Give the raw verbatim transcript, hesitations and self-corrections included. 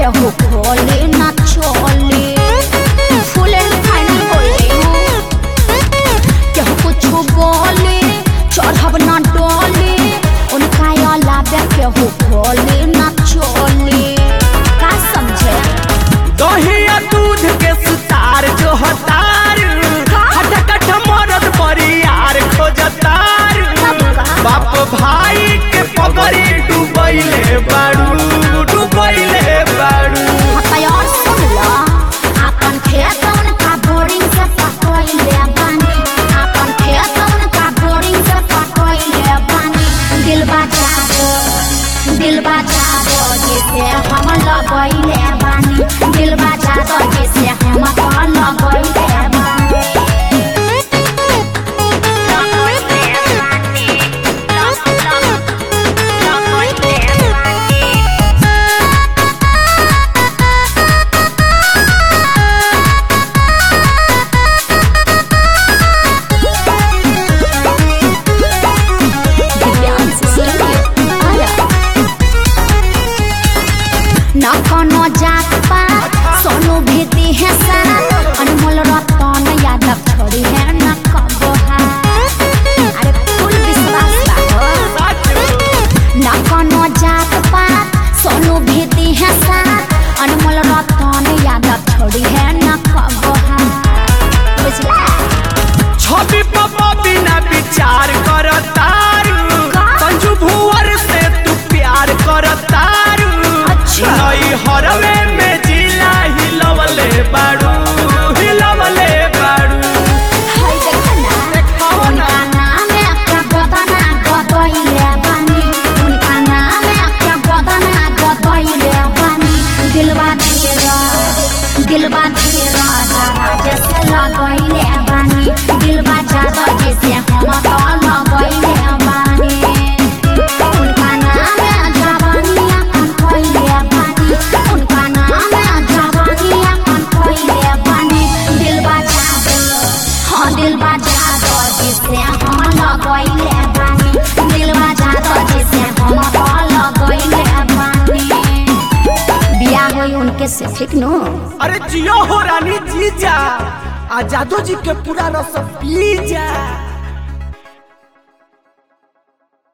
केहू खोले ना चले फुल एंड फाइनल बोले केहू कुछ बोले चढ़ब ना डोले उनका अलावे केहू खोले ना चले का समझे दहिया दूध के सुतार जो हतार हटकट मरद परियार खोजतार बाप भाई के पगड़ी डूबैले बाड़ू डूबैले बाड़ू और सुन लो अपन खेत उनका बोरिंग से पटोइले बानी अपन खेत उनका बोरिंग से पटोइले बानी दिल बजा दो दिल बजा दो जिसे हम लगैले बानी दिल बजा दो जिसे हम लगैले बानी ना कोनो जात पात सोनू भीती है साथ अनमोल रतन यादव छोड़ी है ना कबो हाथ अरे फुल विश्वास रखो ना कोनो जात पात सोनू भीती है साथ अनमोल रतन यादव छोड़ी है ना कबो हाथ बुझला छवि पापा बिना विचार करतारू संजू भुवर से तू प्यार करतारू नई हरवे में जिला हिलवले बाड़ू हिलवले बाड़ू हाय देखना उनका नाम है क्या बदना गदइले बानी उनका नाम है क्या बदना गदइले बानी दिलवा तेरा दिलवा तेरा जरा जैसे लगइले बानी दिलवा जादा जैसे हम तो लगइले बानी उनका नाम है जवानी अपन कोइले बानी उनका नाम है जवानी अपन कोइले बानी दिलवा जादा हाँ दिलवा जादा जिसे हम लगइले बानी दिलवा जादा जिसे हम तो लगइले बानी बियाह होई उनके से ठीक नो अरे जियो हो रानी जीजा आ जादू जी के पूरा रस पी जा।